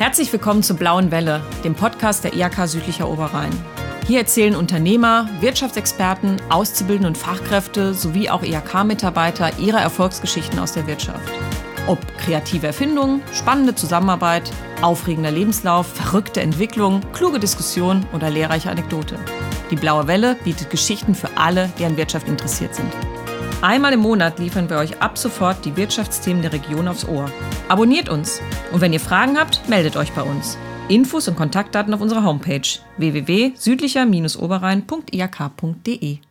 Herzlich willkommen zur Blauen Welle, dem Podcast der IHK Südlicher Oberrhein. Hier erzählen Unternehmer, Wirtschaftsexperten, Auszubildende und Fachkräfte sowie auch IHK-Mitarbeiter ihre Erfolgsgeschichten aus der Wirtschaft. Ob kreative Erfindungen, spannende Zusammenarbeit, aufregender Lebenslauf, verrückte Entwicklung, kluge Diskussion oder lehrreiche Anekdote. Die Blaue Welle bietet Geschichten für alle, die an Wirtschaft interessiert sind. Einmal im Monat liefern wir euch ab sofort die Wirtschaftsthemen der Region aufs Ohr. Abonniert uns und wenn ihr Fragen habt, meldet euch bei uns. Infos und Kontaktdaten auf unserer Homepage www.südlicher-oberrhein.ihk.de